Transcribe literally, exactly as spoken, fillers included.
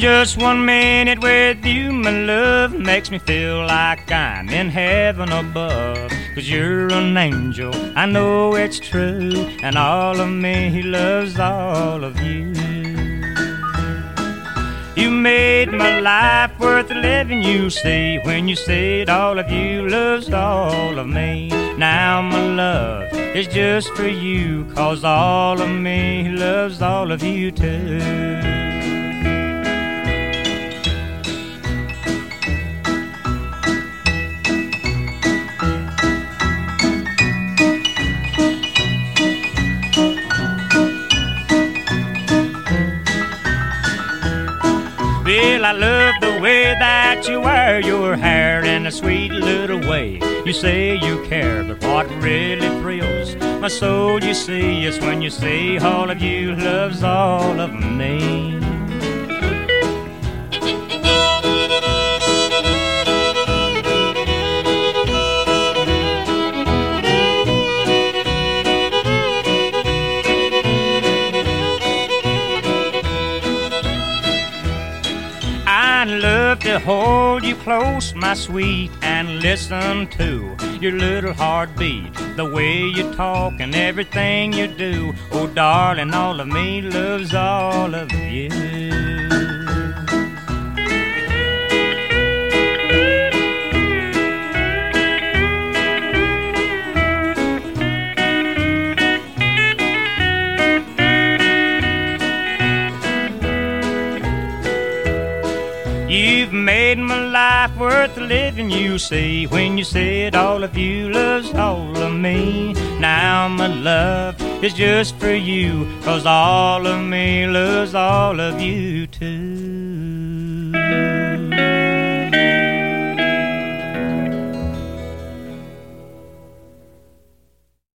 Just one minute with you, my love, makes me feel like I'm in heaven above. 'Cause you're an angel, I know it's true, and all of me loves all of you. You made my life worth living, you see, when you said all of you loves all of me. Now my love is just for you, 'cause all of me loves all of you too. Well, I love the way that you wear your hair in a sweet little way. You say you care, but what really thrills my soul, you see, is when you say all of you loves all of me. I'd love to hold you close, my sweet, and listen to your little heartbeat, the way you talk and everything you do. Oh, darling, all of me loves all of you. You've made my life worth living, you see, when you said all of you loves all of me. Now my love is just for you, 'cause all of me loves all of you too.